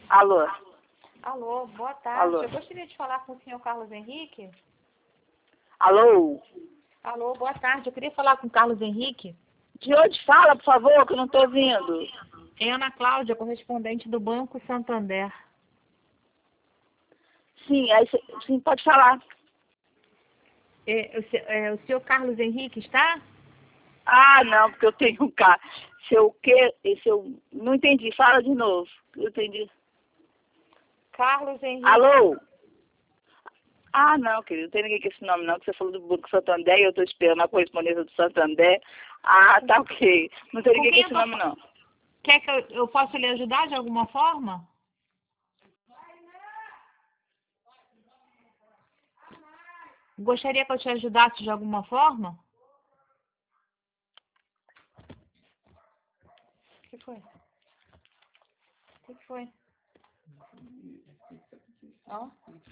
Alô? Alô, boa tarde. Alô? Eu gostaria de falar com o senhor Carlos Henrique. Alô? Alô, boa tarde. Eu queria falar com o Carlos Henrique. De onde fala, por favor, que eu não estou ouvindo. É Ana Cláudia, correspondente do Banco Santander. Sim, sim, pode falar. O senhor Carlos Henrique está? Ah, não, porque eu tenho um carro. Se eu não entendi, fala de novo. Eu entendi. Carlos Henrique. Alô? Ah, não, querido, não tem ninguém com esse nome não, que você falou do Banco Santander e eu estou esperando a correspondência do Santander. Ah, tá ok. Não tem ninguém com esse nome não. Quer que eu possa lhe ajudar de alguma forma? Gostaria que eu te ajudasse de alguma forma? O que foi? O que foi? Ó.